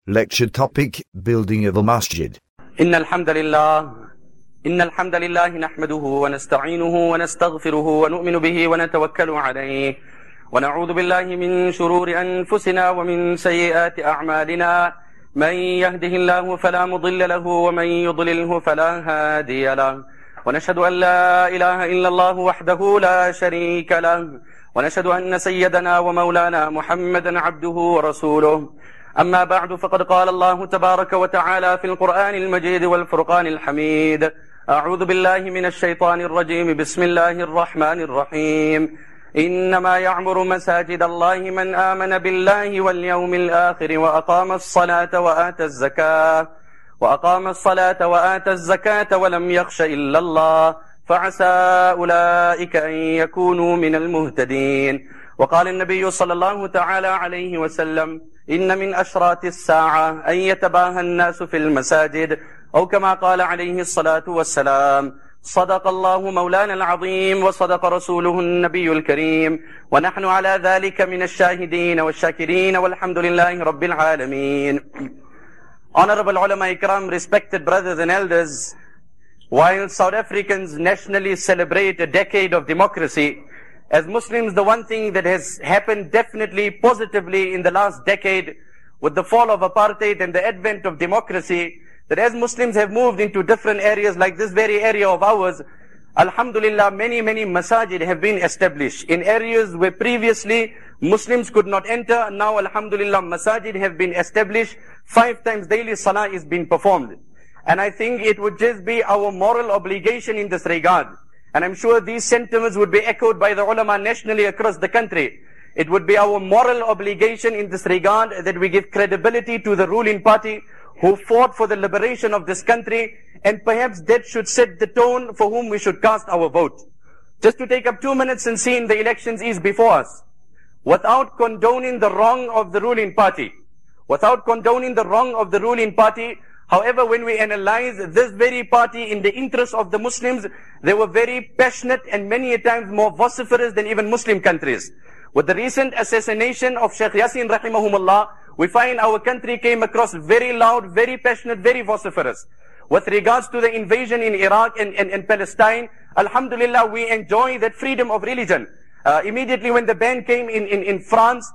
Lecture topic: Building of a Masjid. إن الحمد لله نحمده ونستعينه ونستغفره ونؤمن به ونتوكل عليه ونعوذ بالله من شرور أنفسنا ومن سيئات أعمالنا من يهده الله فلا مضل له ومن يضلله فلا هادي له ونشهد أن لا إله إلا الله وحده لا شريك له ونشهد أن سيدنا ومولانا محمدا عبده ورسوله. أما بعد، فقد قال الله تبارك وتعالى في القرآن المجيد والفرقان الحميد: أعوذ بالله من الشيطان الرجيم، بسم الله الرحمن الرحيم. إنما يعمر مساجد الله من آمن بالله واليوم الآخر وأقام الصلاة وآتى الزكاة ولم يخش إلا الله فعسى أولئك أن يكونوا من المهتدين. وقال النبي صلى الله تعالى عليه وسلم: إن من أشراط الساعة أن يتباهى الناس في المساجد، أو كما قال عليه الصلاة والسلام. صدق الله مولانا العظيم وصدق رسوله النبي الكريم، ونحن على ذلك من الشاهدين والشاكرين والحمد لله رب العالمين. Honorable ulama ikram, respected brothers and elders, while South Africans nationally celebrate a decade of democracy, as Muslims, the one thing that has happened definitely positively in the last decade with the fall of apartheid and the advent of democracy, that as Muslims have moved into different areas like this very area of ours, alhamdulillah, many masajid have been established in areas where previously Muslims could not enter. Now alhamdulillah, masajid have been established. 5 times daily salah is being performed. And I think it would just be our moral obligation in this regard. And I'm sure these sentiments would be echoed by the ulama nationally across the country. It would be our moral obligation in this regard that we give credibility to the ruling party who fought for the liberation of this country, and perhaps that should set the tone for whom we should cast our vote. Just to take up 2 minutes and seeing the elections is before us, without condoning the wrong of the ruling party, however, when we analyze this very party in the interest of the Muslims, they were very passionate and many a times more vociferous than even Muslim countries. With the recent assassination of Sheikh Yassin rahimahumullah, we find our country came across very loud, very passionate, very vociferous. With regards to the invasion in Iraq and Palestine, alhamdulillah, we enjoy that freedom of religion. Immediately when the ban came in France,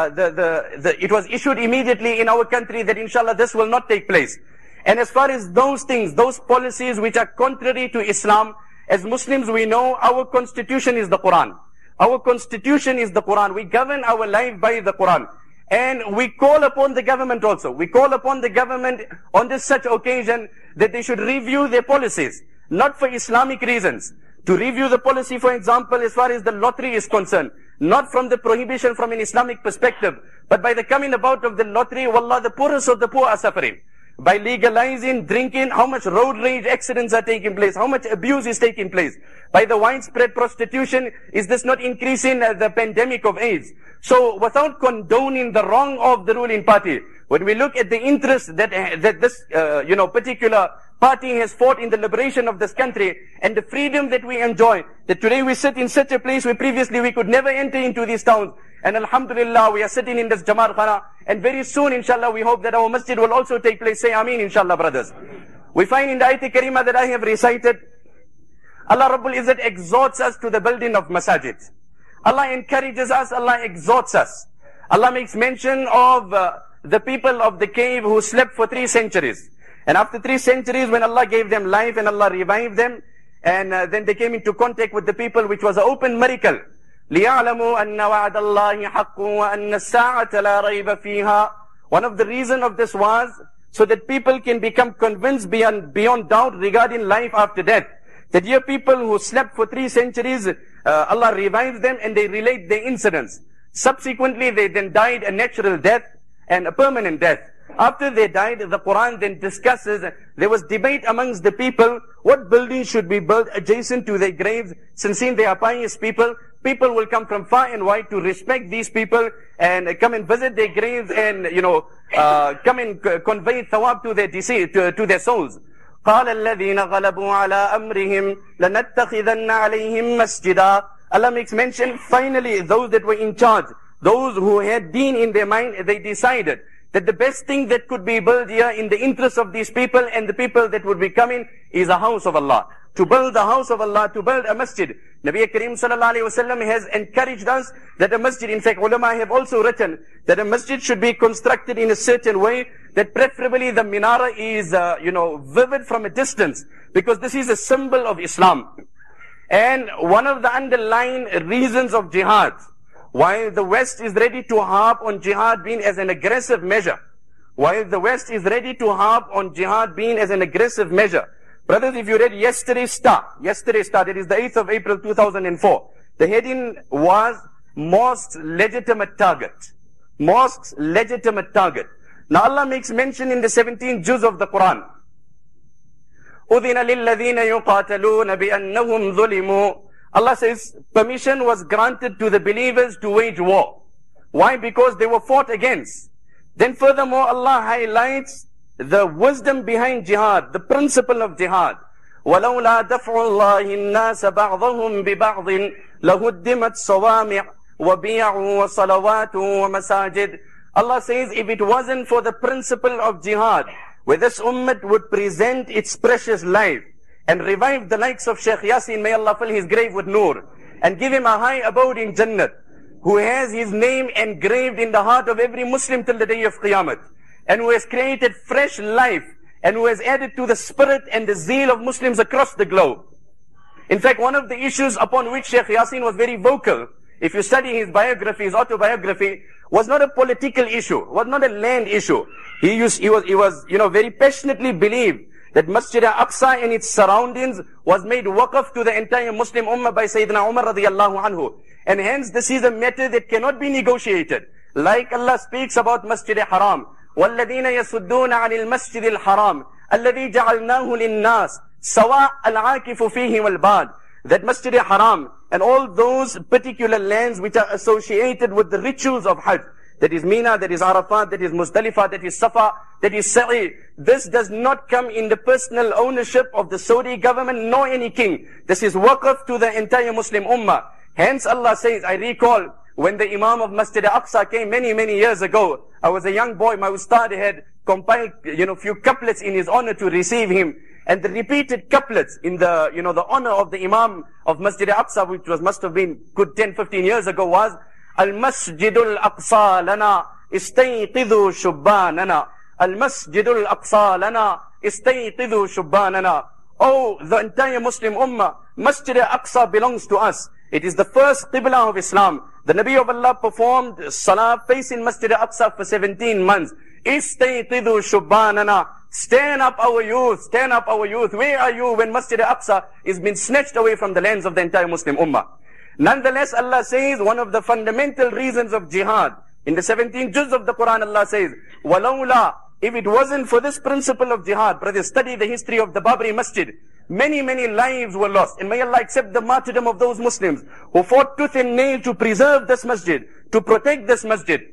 it was issued immediately in our country that inshallah this will not take place. And as far as those things, those policies which are contrary to Islam, as Muslims we know our constitution is the Quran. Our constitution is the Quran. We govern our life by the Quran. And we call upon the government also. We call upon the government on this such occasion that they should review their policies, not for Islamic reasons. To review the policy, for example, as far as the lottery is concerned, not from the prohibition from an Islamic perspective, but by the coming about of the lottery, wallah, the poorest of the poor are suffering. By legalizing drinking, how much road rage accidents are taking place, how much abuse is taking place. By the widespread prostitution, is this not increasing the pandemic of AIDS? So without condoning the wrong of the ruling party, when we look at the interest that this particular party has fought in the liberation of this country and the freedom that we enjoy, that today we sit in such a place where previously we could never enter into these towns. And alhamdulillah, we are sitting in this Jamaat Khana, and very soon, inshallah, we hope that our masjid will also take place. Say Ameen, inshallah, brothers. We find in the ayat Kareemah that I have recited, Allah Rabbul Izzat exhorts us to the building of masajid. Allah encourages us, Allah exhorts us. Allah makes mention of the people of the cave who slept for 3 centuries. And after 3 centuries, when Allah gave them life and Allah revived them, and then they came into contact with the people, which was an open miracle. لِيَعْلَمُوا أَنَّ وَعْدَ اللَّهِ حَقٌّ وَأَنَّ السَّاعَةَ لَا رَيْبَ فِيهَا. One of the reason of this was so that people can become convinced beyond doubt regarding life after death. That here people who slept for 3 centuries, Allah revives them and they relate their incidents. Subsequently, they then died a natural death and a permanent death. After they died, the Quran then discusses, there was debate amongst the people, what buildings should be built adjacent to their graves, since they are pious people will come from far and wide to respect these people and come and visit their graves and, come and convey thawab to their deceased, to their souls. قال الذين غلبوا على أمرهم لنتخذن عليهم مسجدا. Allah makes mention, finally, those that were in charge, those who had deen in their mind, they decided that the best thing that could be built here in the interest of these people and the people that would be coming is a house of Allah. To build the house of Allah, to build a masjid. Nabi Kareem sallallahu alayhi wasallam has encouraged us that a masjid, in fact ulama have also written that a masjid should be constructed in a certain way, that preferably the minara is, vivid from a distance, because this is a symbol of Islam. And one of the underlying reasons of jihad, while the West is ready to harp on jihad being as an aggressive measure, brothers, if you read yesterday's Star, that is the 8th of April 2004, the heading was Mosque's legitimate target. Mosque's legitimate target. Now Allah makes mention in the 17th juz of the Quran. أُذِنَ لِلَّذِينَ يُقَاتَلُونَ بِأَنَّهُمْ ظُلِمُوا. Allah says permission was granted to the believers to wage war. Why? Because they were fought against. Then furthermore Allah highlights the wisdom behind jihad, the principle of jihad. وَلَوْلَا دَفْعُ اللَّهِ النَّاسَ بَعْضَهُمْ بِبَعْضٍ لَهُدِّمَتْ صَوَامِعُ وَبِيَعُ وَصَلَوَاتُ وَمَسَاجِدُ. Allah says, if it wasn't for the principle of jihad, where this ummah would present its precious life and revive the likes of Shaykh Yasin, may Allah fill his grave with nur, and give him a high abode in Jannat, who has his name engraved in the heart of every Muslim till the day of Qiyamah, and who has created fresh life, and who has added to the spirit and the zeal of Muslims across the globe. In fact, one of the issues upon which Shaykh Yasin was very vocal, if you study his biography, his autobiography, was not a political issue, was not a land issue. He was, very passionately believed that Masjid al-Aqsa and its surroundings was made waqf to the entire Muslim Ummah by Sayyidina Umar radiyallahu anhu. And hence this is a matter that cannot be negotiated. Like Allah speaks about Masjid al-Haram. وَالَّذِينَ يَسُدُّونَ عَنِ الْمَسْجِدِ الْحَرَامِ الَّذِي جَعَلْنَاهُ لِلنَّاسِ سَوَاءَ الْعَاكِفُ فِيهِ وَالْبَادِ. That Masjid al-Haram and all those particular lands which are associated with the rituals of Hajj, that is Mina, that is Arafat, that is Muzdalifah, that is Safa, that is Sa'i. This does not come in the personal ownership of the Saudi government nor any king. This is waqf to the entire Muslim Ummah. Hence Allah says, I recall when the Imam of Masjid al-Aqsa came many, many years ago, I was a young boy, my Ustad had compiled, few couplets in his honor to receive him. And the repeated couplets in the, the honor of the Imam of Masjid al-Aqsa, which must have been good 10, 15 years ago, was Al-Masjid al-Aqsa lana istayqidhu shubbanana. Al-Masjid al-Aqsa lana istayqidhu shubbanana. Oh, the entire Muslim Ummah, Masjid al-Aqsa belongs to us. It is the first Qibla of Islam. The Nabi of Allah performed Salah facing Masjid al-Aqsa for 17 months. Istayqidhu shubbanana. Stand up our youth, stand up our youth. Where are you when Masjid al-Aqsa is been snatched away from the lands of the entire Muslim Ummah? Nonetheless, Allah says, one of the fundamental reasons of jihad, in the 17th juz of the Quran, Allah says, وَلَوْلَا, if it wasn't for this principle of jihad, brothers, study the history of the Babri Masjid. Many, many lives were lost. And may Allah accept the martyrdom of those Muslims who fought tooth and nail to preserve this masjid, to protect this masjid.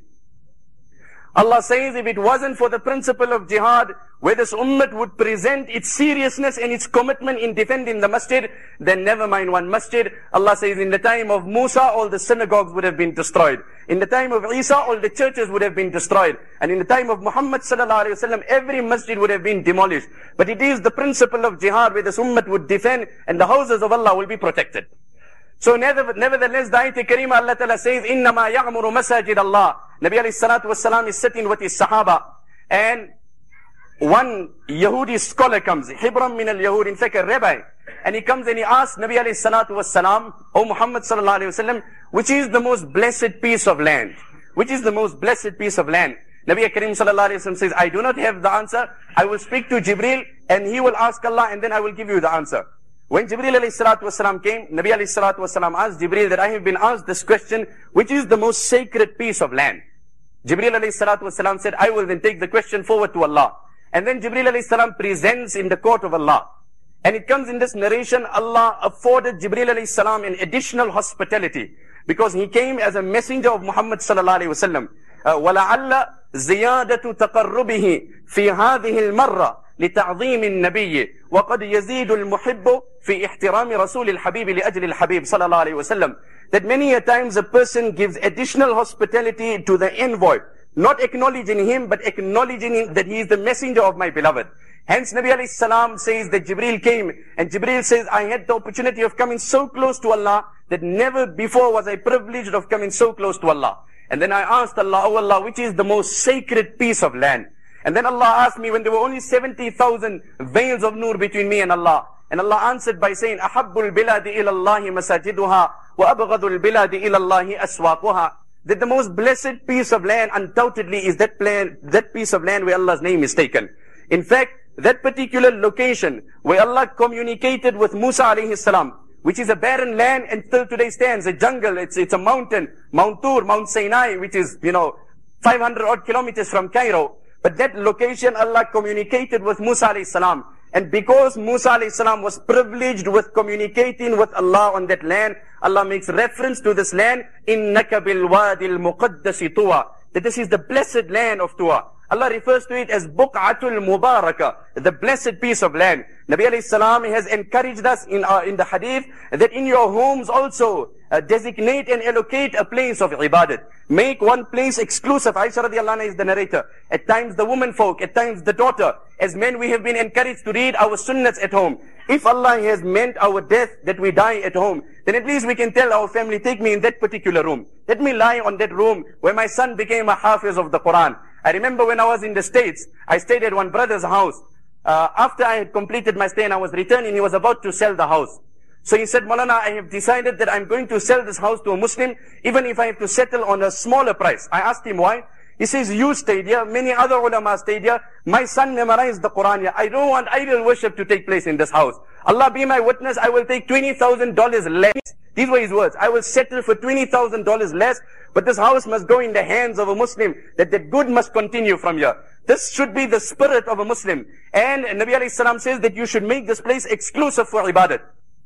Allah says, if it wasn't for the principle of jihad, where this ummah would present its seriousness and its commitment in defending the masjid, then never mind one masjid. Allah says, in the time of Musa, all the synagogues would have been destroyed. In the time of Isa, all the churches would have been destroyed. And in the time of Muhammad sallallahu alaihi wasallam, every masjid would have been demolished. But it is the principle of jihad where this ummah would defend and the houses of Allah will be protected. So nevertheless, the ayat Karima, Allah Ta'ala says, إِنَّمَا يَعْمُرُ مَسَاجِدَ اللَّهِ. Nabi alayhi salatu wasalam is sitting with his Sahaba. And one Yahudi scholar comes, Hibram min al-Yahud, in fact a rabbi. And he comes and he asks Nabi alayhi salatu wasalam, O Muhammad sallallahu alayhi wasallam, which is the most blessed piece of land? Which is the most blessed piece of land? Nabi Karim sallallahu alayhi wasallam says, I do not have the answer. I will speak to Jibreel and he will ask Allah and then I will give you the answer. When Jibreel alayhi salatu wasalam came, Nabi alayhi salatu wasalam asked Jibreel that I have been asked this question, which is the most sacred piece of land? Jibreel alayhi salatu wasalam said, I will then take the question forward to Allah. And then Jibreel alayhi salam presents in the court of Allah. And it comes in this narration, Allah afforded Jibreel alayhi salam an additional hospitality, because he came as a messenger of Muhammad sallallahu alayhi wasallam. وَلَعَلَّ زِيَادَةُ تَقَرُّبِهِ فِي هَذِهِ الْمَرَّةِ لتعظيم النبي وقد يزيد المحب في احترام رسول الحبيب لأجل الحبيب صلى الله عليه وسلم. That many a times a person gives additional hospitality to the envoy, not acknowledging him, but acknowledging that he is the messenger of my beloved. Hence Nabi alayhi salam says that Jibreel came, and Jibreel says, I had the opportunity of coming so close to Allah that never before was I privileged of coming so close to Allah. And then I asked Allah, oh Allah, which is the most sacred piece of land? And then Allah asked me when there were only 70,000 veils of nur between me and Allah. And Allah answered by saying, Ahabbul biladi ilallahi masajiduha wa abghadul biladi ilallahi aswaquha. That the most blessed piece of land undoubtedly is that piece of land where Allah's name is taken. In fact, that particular location where Allah communicated with Musa alayhi salam, which is a barren land and still today stands, a jungle, it's a mountain, Mount Tur, Mount Sinai, which is, 500 odd kilometers from Cairo. But that location Allah communicated with Musa alayhi salam. And because Musa alayhi salam was privileged with communicating with Allah on that land, Allah makes reference to this land, إِنَّكَ بِالْوَادِ الْمُقَدَّسِ طُوَى, that this is the blessed land of Tuwa. Allah refers to it as Buq'atul Mubarakah, the blessed piece of land. Nabi alayhi salam has encouraged us in the hadith that in your homes also designate and allocate a place of ibadat. Make one place exclusive. Aisha radiallahu anha is the narrator. At times the woman folk, at times the daughter. As men we have been encouraged to read our sunnats at home. If Allah has meant our death that we die at home, then at least we can tell our family, take me in that particular room. Let me lie on that room where my son became a hafiz of the Quran. I remember when I was in the States, I stayed at one brother's house. After I had completed my stay and I was returning, he was about to sell the house. So he said, Maulana, I have decided that I'm going to sell this house to a Muslim, even if I have to settle on a smaller price. I asked him why. He says, you stayed here, many other ulama stayed here, my son memorized the Quran here. I don't want idol worship to take place in this house. Allah be my witness, I will take $20,000 less. These were his words. I will settle for $20,000 less, but this house must go in the hands of a Muslim, that the good must continue from here. This should be the spirit of a Muslim. And Nabi alayhi salam says that you should make this place exclusive for ibadat.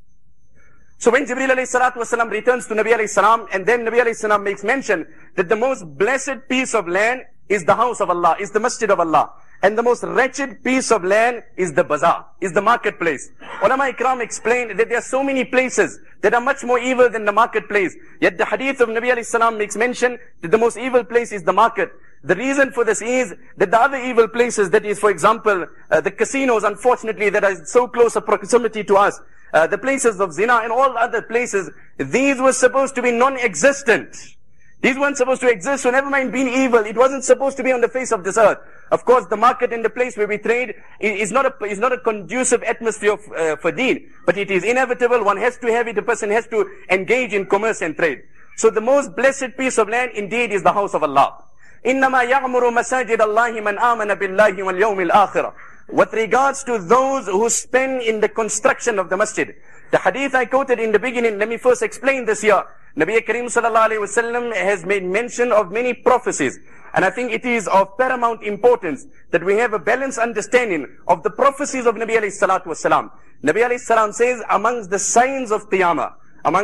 So when Jibreel alayhi salatu wasalam returns to Nabi alayhi salam, and then Nabi alayhi salam makes mention that the most blessed piece of land is the house of Allah, is the masjid of Allah. And the most wretched piece of land is the bazaar, is the marketplace. Ulama Ikram explained that there are so many places that are much more evil than the marketplace. Yet the hadith of Nabi alayhi salam makes mention that the most evil place is the market. The reason for this is that the other evil places, that is, for example, the casinos, unfortunately, that are so close a proximity to us, the places of zina and all other places, these were supposed to be non-existent. These weren't supposed to exist, so never mind being evil. It wasn't supposed to be on the face of this earth. Of course, the market and the place where we trade is not a conducive atmosphere for deen, but it is inevitable. One has to have it. A person has to engage in commerce and trade. So the most blessed piece of land indeed is the house of Allah. إِنَّمَا يَعْمُرُ مَسَاجِدَ اللَّهِ مَنْ آمَنَ بِاللَّهِ وَالْيَوْمِ الْآخِرَةِ. With regards to those who spend in the construction of the masjid. The hadith I quoted in the beginning, let me first explain this here. Nabi Kareem sallallahu alayhi wasallam has made mention of many prophecies. And I think it is of paramount importance that we have a balanced understanding of the prophecies of Nabi alayhi salatu wasalam. Nabi alayhi salam says, amongst the signs of Qiyamah,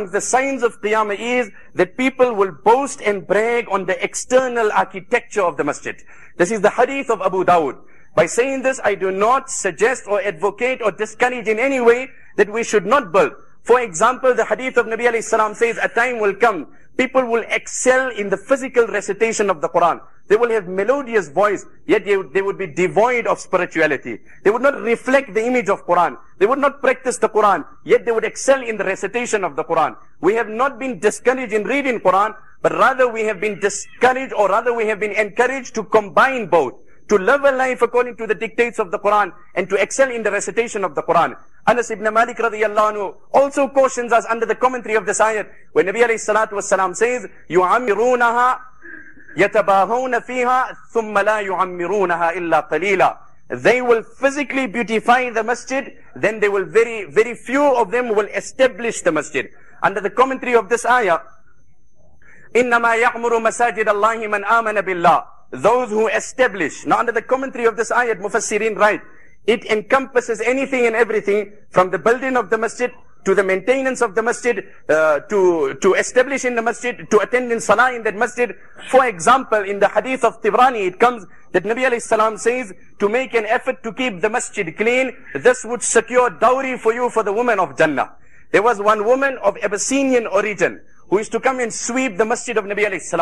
is that people will boast and brag on the external architecture of the masjid. This is the hadith of Abu Dawud. By saying this, I do not suggest or advocate or discourage in any way that we should not build. For example, the hadith of Nabi alayhi salam says, a time will come, people will excel in the physical recitation of the Quran. They will have melodious voice, yet they would be devoid of spirituality. They would not reflect the image of Quran. They would not practice the Quran, yet they would excel in the recitation of the Quran. We have not been discouraged in reading Quran, but rather we have been discouraged, or rather we have been encouraged to combine both. To live a life according to the dictates of the Quran and to excel in the recitation of the Quran. Anas ibn Malik radiyallahu anhu also cautions us under the commentary of this ayat, when Nabi alayhi salatu wassalam says, يُعَمِّرُونَهَا يَتَبَاهُونَ فِيهَا ثُمَّ لَا يُعَمِّرُونَهَا إِلَّا قَلِيلًا. They will physically beautify the masjid, then they will very few of them will establish the masjid. Under the commentary of this ayah, إِنَّمَا يَعْمُرُ مَسَاجِدَ اللَّهِ مَنْ آمَنَ بِاللَّهِ. Those who establish. Now under the commentary of this ayat, Mufassirin write, it encompasses anything and everything from the building of the masjid to the maintenance of the masjid, to establish in the masjid, to attend in salah in that masjid. For example, in the hadith of Tibrani, it comes that Nabi alayhi salam says, to make an effort to keep the masjid clean, this would secure dowry for you for the woman of Jannah. There was one woman of Abyssinian origin who used to come and sweep the masjid of Nabi alayhi salam,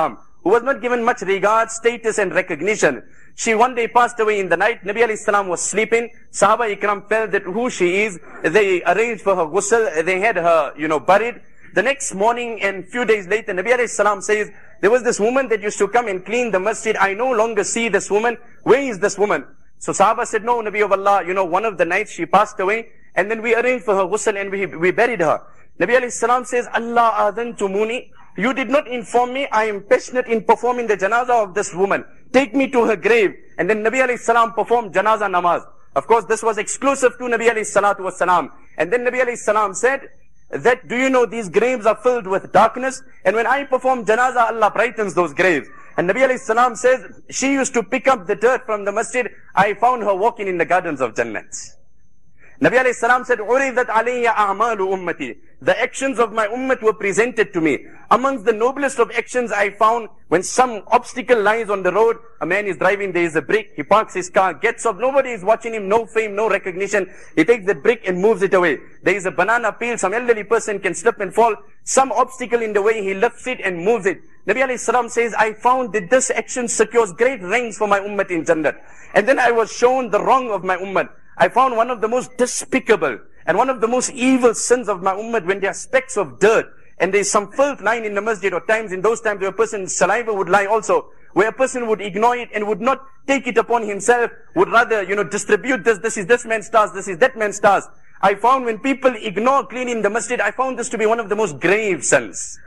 who was not given much regard, status and recognition. She one day passed away in the night. Nabi alayhi salam was sleeping. Sahaba ikram felt that who she is. They arranged for her ghusl. They had her, buried. The next morning and few days later, Nabi alayhi salam says, there was this woman that used to come and clean the masjid. I no longer see this woman. Where is this woman? So Sahaba said, no, Nabi of Allah, one of the nights she passed away. And then we arranged for her ghusl and we buried her. Nabi alayhi salam says, Allah adhantumuni. You did not inform me. I am passionate in performing the janazah of this woman. Take me to her grave. And then Nabi alayhi salam performed janazah namaz. Of course, this was exclusive to Nabi alayhi salatu was salam. And then Nabi alayhi salam said that, do you know these graves are filled with darkness? And when I perform janazah, Allah brightens those graves. And Nabi alayhi salam says, she used to pick up the dirt from the masjid. I found her walking in the gardens of Jannat. Nabi alayhi salam said, "Uridat alayya a'malu ummati." The actions of my ummah were presented to me. Amongst the noblest of actions I found when some obstacle lies on the road, a man is driving, there is a brick, he parks his car, gets off, nobody is watching him, no fame, no recognition. He takes that brick and moves it away. There is a banana peel, some elderly person can slip and fall. Some obstacle in the way, he lifts it and moves it. Nabi alayhi salam says, I found that this action secures great ranks for my ummah in Jannat. And then I was shown the wrong of my ummah. I found one of the most despicable and one of the most evil sins of my ummah when there are specks of dirt and there is some filth lying in the masjid, or times in those times where a person's saliva would lie also, where a person would ignore it and would not take it upon himself, would rather, distribute this is this man's task, this is that man's task. I found when people ignore cleaning the masjid, I found this to be one of the most grave sins.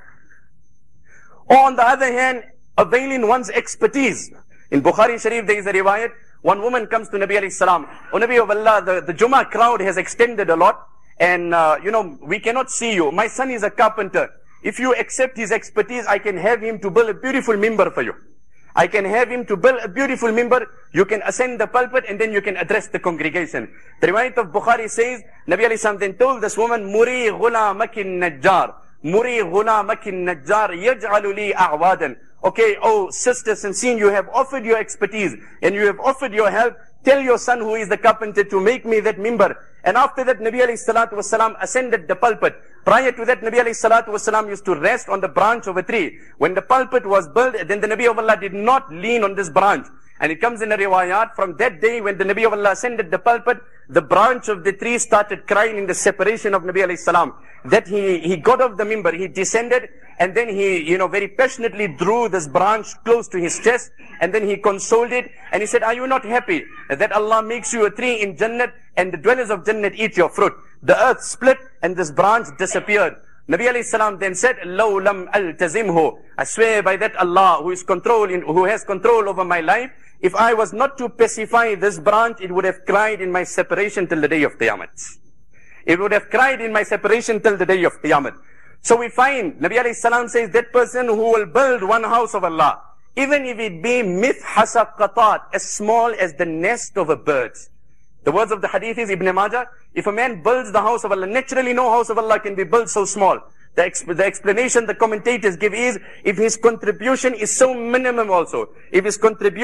Or on the other hand, availing one's expertise. In Bukhari Sharif there is a riwayat. One woman comes to Nabi alayhi salam. O Nabi of Allah, the Jummah crowd has extended a lot. And, we cannot see you. My son is a carpenter. If you accept his expertise, I can have him to build a beautiful mimbar for you. I can have him to build a beautiful mimbar. You can ascend the pulpit and then you can address the congregation. The riwayat of Bukhari says, Nabi alayhi salam then told this woman, Muri ghulamakin najjar. Muri ghulamakin najjar yaj'alu li a'wadan. Okay, oh sister, since you have offered your expertise and you have offered your help, tell your son who is the carpenter to make me that mimbar. And after that, Nabi alayhi salatu wasalam ascended the pulpit. Prior to that, Nabi alayhi salatu wasalam used to rest on the branch of a tree. When the pulpit was built, then the Nabi of Allah did not lean on this branch. And it comes in a riwayat, from that day when the Nabi of Allah ascended the pulpit, the branch of the tree started crying in the separation of Nabi alayhi salam. That he got off the mimbar, he descended, and then he, very passionately drew this branch close to his chest, and then he consoled it, and he said, are you not happy that Allah makes you a tree in Jannat, and the dwellers of Jannat eat your fruit? The earth split, and this branch disappeared. Nabi alayhi salam then said, "Law lam altazimhu." I swear by that Allah who has control over my life, if I was not to pacify this branch, it would have cried in my separation till the day of Qiyamah. It would have cried in my separation till the day of Qiyamah. So we find, Nabi alayhi salam says, that person who will build one house of Allah, even if it be mithhasa qatat, as small as the nest of a bird. The words of the hadith is Ibn Majah, if a man builds the house of Allah, naturally no house of Allah can be built so small. The explanation the commentators give is, if his contribution is so minimum also, then too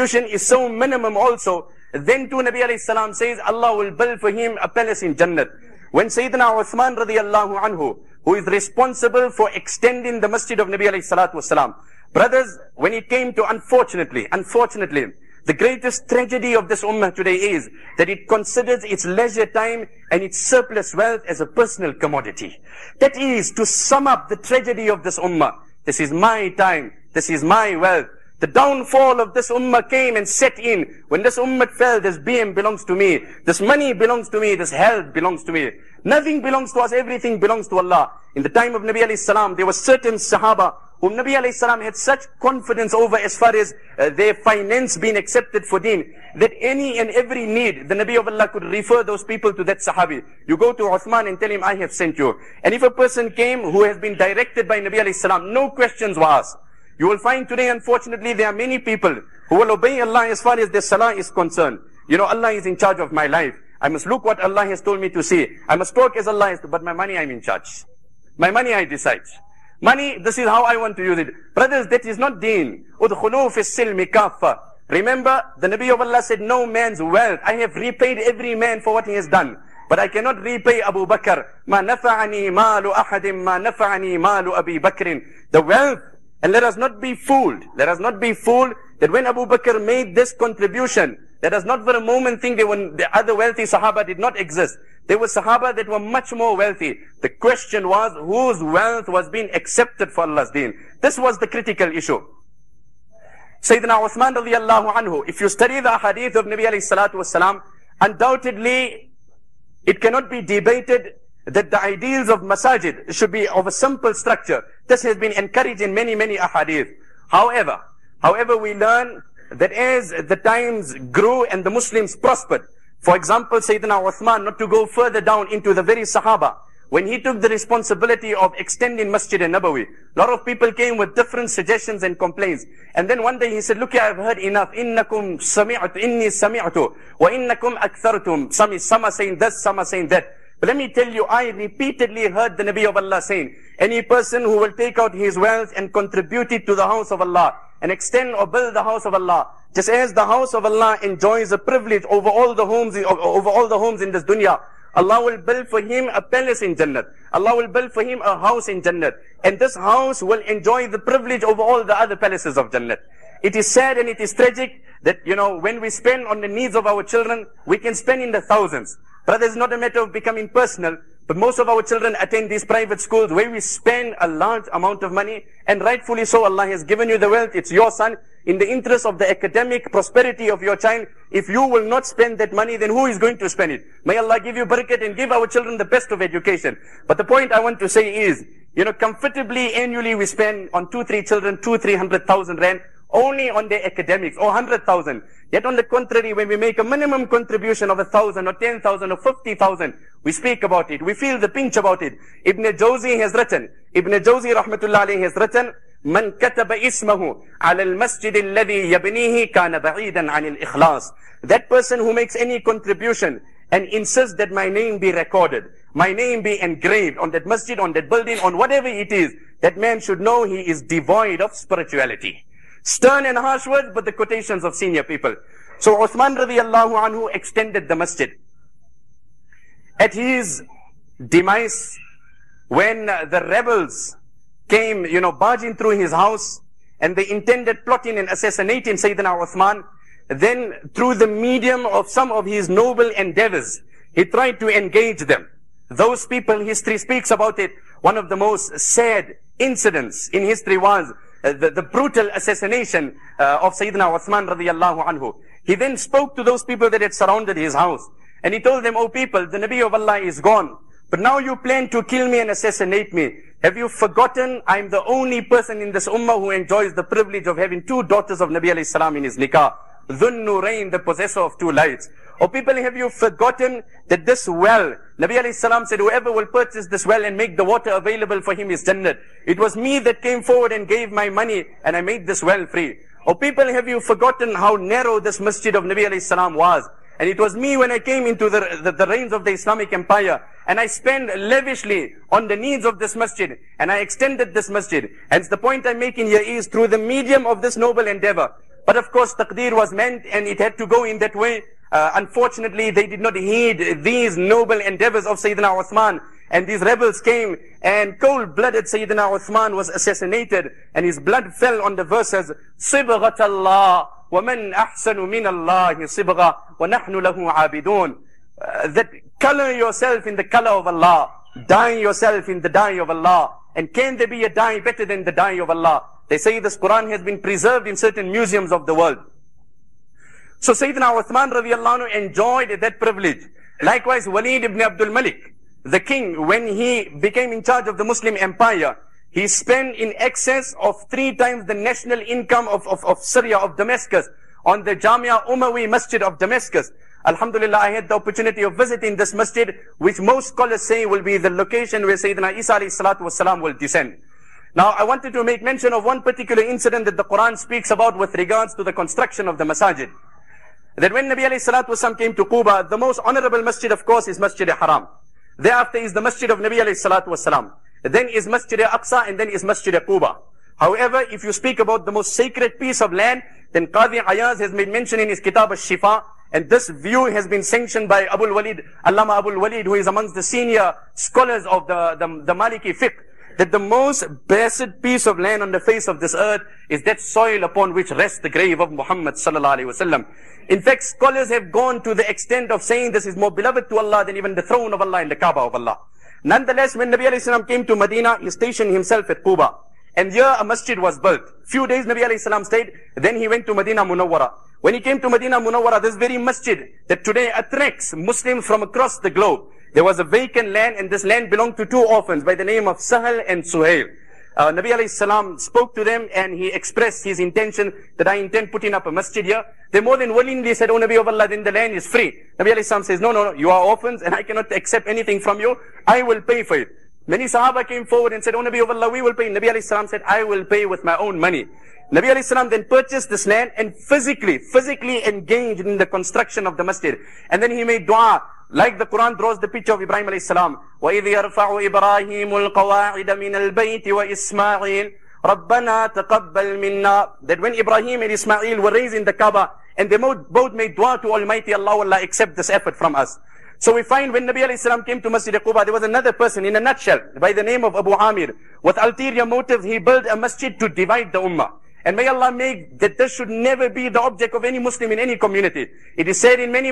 Nabi alayhi salam says, Allah will build for him a palace in Jannat. When Sayyidina Uthman radiyallahu anhu, who is responsible for extending the masjid of Nabi alayhi salatu wasalam, brothers, when it came to, unfortunately, the greatest tragedy of this ummah today is that it considers its leisure time and its surplus wealth as a personal commodity. That is, to sum up the tragedy of this ummah. This is my time. This is my wealth. The downfall of this ummah came and set in. When this ummah fell, this BM belongs to me. This money belongs to me. This health belongs to me. Nothing belongs to us. Everything belongs to Allah. In the time of Nabi alayhi salam, there were certain Sahaba whom Nabi alayhi salam had such confidence over as far as their finance being accepted for deen, that any and every need, the Nabi of Allah could refer those people to that Sahabi. You go to Uthman and tell him, I have sent you. And if a person came who has been directed by Nabi alayhi salam, no questions were asked. You will find today, unfortunately, there are many people who will obey Allah as far as their salah is concerned. Allah is in charge of my life. I must look what Allah has told me to see. I must talk as Allah has to, but my money I'm in charge. My money I decide. Money, this is how I want to use it. Brothers, that is not deen. Udkhulu fi silmi kaffa. Remember, the Nabi of Allah said, no man's wealth. I have repaid every man for what he has done. But I cannot repay Abu Bakr. Ma nafa'ani malu ahadim, ma nafa'ani malu Abi Bakrin. The wealth And let us not be fooled. Let us not be fooled that when Abu Bakr made this contribution, let us not for a moment think the other wealthy Sahaba did not exist. There were Sahaba that were much more wealthy. The question was whose wealth was being accepted for Allah's deen. This was the critical issue. Sayyidina Uthman radiallahu anhu, if you study the hadith of Nabi alayhi salatu wasalam, undoubtedly it cannot be debated that the ideals of masajid should be of a simple structure. This has been encouraged in many ahadith. However, we learn that as the times grew and the Muslims prospered, for example, Sayyidina Uthman, not to go further down into the very Sahaba, when he took the responsibility of extending Masjid al-Nabawi, a lot of people came with different suggestions and complaints. And then one day he said, look, I've heard enough. Innakum sami'tu, inni sami'tu, wa innakum akthartum. Some are saying this, some are saying that. But let me tell you, I repeatedly heard the Nabi of Allah saying, any person who will take out his wealth and contribute it to the house of Allah, and extend or build the house of Allah, just as the house of Allah enjoys a privilege over all the homes in this dunya, Allah will build for him a palace in Jannat. Allah will build for him a house in Jannat. And this house will enjoy the privilege over all the other palaces of Jannat. It is sad and it is tragic that, when we spend on the needs of our children, we can spend in the thousands. Brother, it's not a matter of becoming personal, but most of our children attend these private schools where we spend a large amount of money, and rightfully so. Allah has given you the wealth, it's your son. In the interest of the academic prosperity of your child, if you will not spend that money, then who is going to spend it? May Allah give you barakat and give our children the best of education. But the point I want to say is, comfortably annually we spend on 2-3 children, 200,000-300,000 rand, only on their academics, or 100,000. Yet on the contrary, when we make a minimum contribution of 1,000 or 10,000 or 50,000, we speak about it. We feel the pinch about it. Ibn Jawzi rahmatullah alayhi has written, من كتب اسمه على المسجد الذي يبنيه كان بعيدا عن الإخلاص. That person who makes any contribution and insists that my name be recorded, my name be engraved on that masjid, on that building, on whatever it is, that man should know he is devoid of spirituality. Stern and harsh words, but the quotations of senior people. So Uthman radiallahu anhu extended the masjid. At his demise, when the rebels came, barging through his house, and they intended plotting and assassinating Sayyidina Uthman, then through the medium of some of his noble endeavors, he tried to engage them. Those people, history speaks about it, one of the most sad incidents in history was the brutal assassination of Sayyidina Uthman radiallahu anhu. He then spoke to those people that had surrounded his house, and he told them, "O people, the Nabi of Allah is gone, but now you plan to kill me and assassinate me. Have you forgotten I'm the only person in this ummah who enjoys the privilege of having 2 daughters of Nabi alayhi salam in his nikah? Dhun Nurayn, the possessor of 2 lights. O people, have you forgotten that this well, Nabi alayhi salam said, whoever will purchase this well and make the water available for him is Jannat. It was me that came forward and gave my money and I made this well free. O people, have you forgotten how narrow this masjid of Nabi alayhi salam was? And it was me when I came into the reigns of the Islamic Empire, and I spent lavishly on the needs of this masjid, and I extended this masjid. Hence the point I'm making here is through the medium of this noble endeavor. But of course taqdeer was meant and it had to go in that way. Unfortunately, they did not heed these noble endeavors of Sayyidina Uthman, and these rebels came and cold-blooded Sayyidina Uthman was assassinated, and his blood fell on the verses, Sibghat Allah, وَمَنْ أَحْسَنُ مِنَ اللَّهِ صِبْغَةً وَنَحْنُ لَهُ عَابِدُونَ. That color yourself in the color of Allah, dye yourself in the dye of Allah. And can there be a dye better than the dye of Allah? They say this Quran has been preserved in certain museums of the world. So Sayyidina Uthman radiallahu anhu enjoyed that privilege. Likewise, Walid ibn Abdul Malik, the king, when he became in charge of the Muslim empire, he spent in excess of 3 times the national income of Syria, of Damascus, on the Jamia Umawi Masjid of Damascus. Alhamdulillah, I had the opportunity of visiting this masjid, which most scholars say will be the location where Sayyidina Isa alayhi salatu wasalam will descend. Now, I wanted to make mention of one particular incident that the Quran speaks about with regards to the construction of the masajid. That when Nabi alayhi salatu wasalam came to Quba, the most honorable masjid, of course, is Masjid al-Haram. Thereafter is the masjid of Nabi alayhi salatu wasalam. Then is Masjid al-Aqsa, and then is Masjid al-Quba. However, if you speak about the most sacred piece of land, then Qadi Ayaz has made mention in his Kitab al-Shifa, and this view has been sanctioned by Abul Walid, Allama Abul Walid, who is amongst the senior scholars of the Maliki fiqh, that the most blessed piece of land on the face of this earth is that soil upon which rests the grave of Muhammad sallallahu alaihi wasallam. In fact, scholars have gone to the extent of saying this is more beloved to Allah than even the throne of Allah and the Kaaba of Allah. Nonetheless, when Nabi alayhi salam came to Medina, he stationed himself at Quba. And here a masjid was built. Few days Nabi alayhi salam stayed, then he went to Medina Munawwara. When he came to Medina Munawwara, this very masjid that today attracts Muslims from across the globe, there was a vacant land, and this land belonged to two orphans by the name of Sahal and Suhail. Nabi alayhi salam spoke to them and he expressed his intention that I intend putting up a masjid here. They more than willingly said, "Oh Nabi of Allah, then the land is free." Nabi alayhi salam says, no, you are orphans and I cannot accept anything from you. I will pay for it. Many Sahaba came forward and said, "Oh Nabi of Allah, we will pay." Nabi alayhi salam said, "I will pay with my own money." Nabi alayhi salam then purchased this land and physically engaged in the construction of the masjid. And then he made dua, like the Quran draws the picture of Ibrahim alayhi salam. وَإِذْ يَرْفَعُ إِبْرَاهِيمُ الْقَوَاعِدَ مِنَ الْبَيْتِ وَإِسْمَاعِيلُ رَبَّنَا تَقَبَّلْ مِنَّا. That when Ibrahim and Ismail were raised in the Kaaba, and they both made dua to Almighty Allah, Allah accept this effort from us. So we find when Nabi alayhi salam came to Masjid Quba, there was another person in a nutshell by the name of Abu Amir. With ulterior motives, he built a masjid to divide the ummah. And may Allah make that this should never be the object of any Muslim in any community. It is said in many,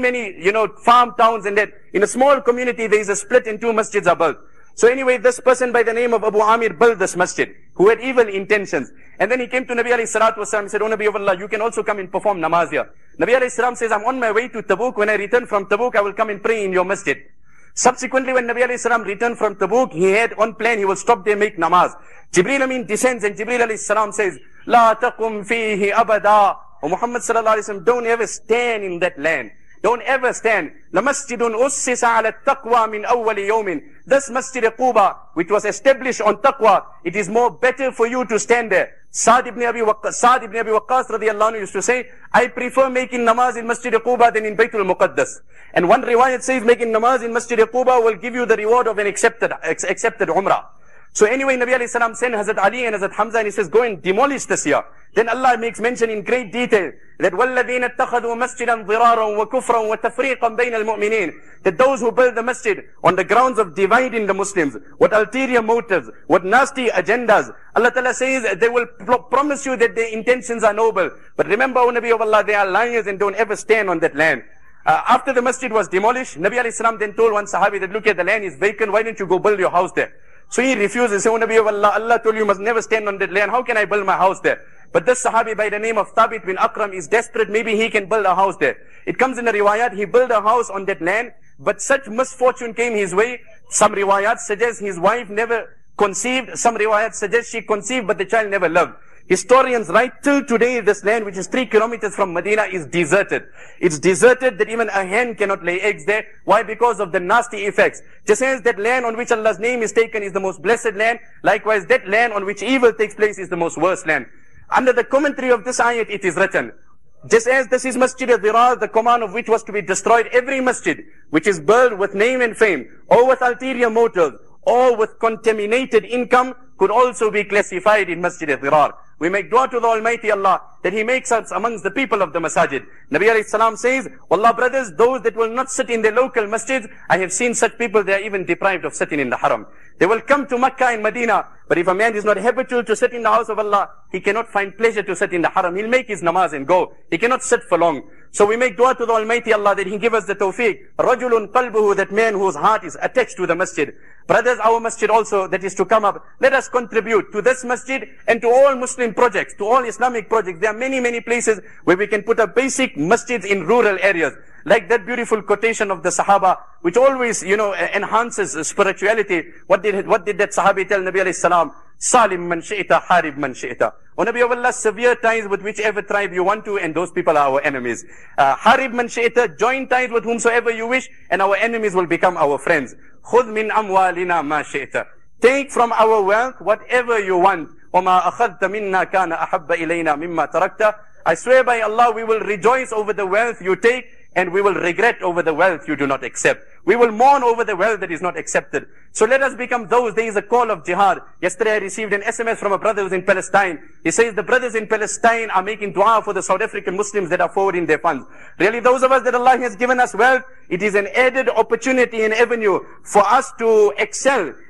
farm towns and that in a small community there is a split and two masjids are built. So anyway, this person by the name of Abu Amir built this masjid, who had evil intentions. And then he came to Nabi alayhi salatu wasalam and said, "Oh Nabi of Allah, you can also come and perform namaz here." Nabi alayhi salam says, "I'm on my way to Tabuk. When I return from Tabuk, I will come and pray in your masjid." Subsequently, when Nabi alayhi salam returned from Tabuk, he had on plan, he will stop there, make namaz. Jibreel Amin descends and Jibreel alayhi salam says, "La taqum fihi abada." Oh Muhammad sallallahu alayhi wa sallam, don't ever stand in that land. Don't ever stand. لَمَسْجِدٌ أُسِّسَ عَلَى التَّقْوَى مِنْ أَوَّلِ يَوْمٍ. This Masjid Quba, which was established on taqwa, it is more better for you to stand there. Sa'd ibn Abi Waqqas radiyallahu anhu used to say, "I prefer making namaz in Masjid Quba than in Baytul Muqaddas." And one riwayat says making namaz in Masjid Quba will give you the reward of an accepted umrah. So anyway, Nabi alayhi salam sent Hazrat Ali and Hazrat Hamza and he says, "Go and demolish this here." Then Allah makes mention in great detail that وَالَّذِينَ اتَّخَذُوا مَسْجِدًا ضِرَارًا وَكُفْرًا وَتَفْرِيقًا بَيْنَ الْمُؤْمِنِينَ. That those who build the masjid on the grounds of dividing the Muslims, with ulterior motives, with nasty agendas, Allah Ta'ala says they will promise you that their intentions are noble. But remember, O Nabi of Allah, they are liars and don't ever stand on that land. After the masjid was demolished, Nabi alayhi salam then told one Sahabi that, "Look at the land is vacant, why don't you go build your house there?" So he refuses. Say, "Oh Nabi of Allah, Allah told you must never stand on that land. How can I build my house there?" But this Sahabi by the name of Thabit bin Akram is desperate. Maybe he can build a house there. It comes in a riwayat, he built a house on that land, but such misfortune came his way. Some riwayat suggest his wife never conceived. Some riwayat suggest she conceived, but the child never lived. Historians write till today this land, which is 3 kilometers from Medina, is deserted. It's deserted that even a hen cannot lay eggs there. Why? Because of the nasty effects. Just as that land on which Allah's name is taken is the most blessed land, likewise that land on which evil takes place is the most worst land. Under the commentary of this ayat, it is written, just as this is Masjid al-Dirar, the command of which was to be destroyed, every masjid which is built with name and fame, or with ulterior motives, or with contaminated income, could also be classified in Masjid al-Dirar. We make dua to the Almighty Allah that He makes us amongst the people of the masajid. Nabi alayhi salam says, "Wallah brothers, those that will not sit in their local masjids, I have seen such people, they are even deprived of sitting in the haram. They will come to Makkah and Medina, but if a man is not habitual to sit in the house of Allah, he cannot find pleasure to sit in the haram. He'll make his namaz and go. He cannot sit for long. So we make dua to the Almighty Allah that He give us the tawfiq. Rajulun qalbuhu, that man whose heart is attached to the masjid. Brothers, our masjid also that is to come up, let us contribute to this masjid and to all Muslim projects, to all Islamic projects. There are many, many places where we can put up basic masjids in rural areas. Like that beautiful quotation of the Sahaba, which always, enhances spirituality. What did that Sahabi tell Nabi alayhi salam? Salim man shi'ita, harib man shi'ita. O Nabi of Allah, severe ties with whichever tribe you want to, and those people are our enemies. Harib man shi'ita, join ties with whomsoever you wish, and our enemies will become our friends. Khudh min amwalina ma shi'ita. Take from our wealth whatever you want. وَمَا أَخَذْتَ مِنَّا كَانَ أَحَبَّ إِلَيْنَا مِمَّا تَرَكْتَ. I swear by Allah, we will rejoice over the wealth you take, and we will regret over the wealth you do not accept. We will mourn over the wealth that is not accepted. So let us become those. There is a call of jihad. Yesterday I received an SMS from a brother who's in Palestine. He says the brothers in Palestine are making dua for the South African Muslims that are forwarding their funds. Really, those of us that Allah has given us wealth, it is an added opportunity and avenue for us to excel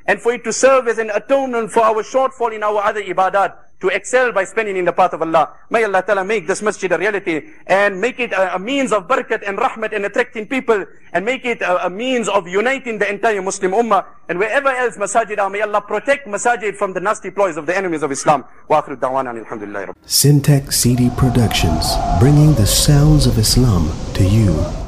and for it to serve as an atonement for our shortfall in our other ibadat, to excel by spending in the path of Allah. May Allah Ta'ala make this masjid a reality and make it a means of barakat and rahmat and attracting people, and make it a means of uniting the entire Muslim ummah. And wherever else masajid are, may Allah protect masajid from the nasty ploys of the enemies of Islam. Wa akhiru da'wana alhamdulillah. Syntax CD Productions, bringing the sounds of Islam to you.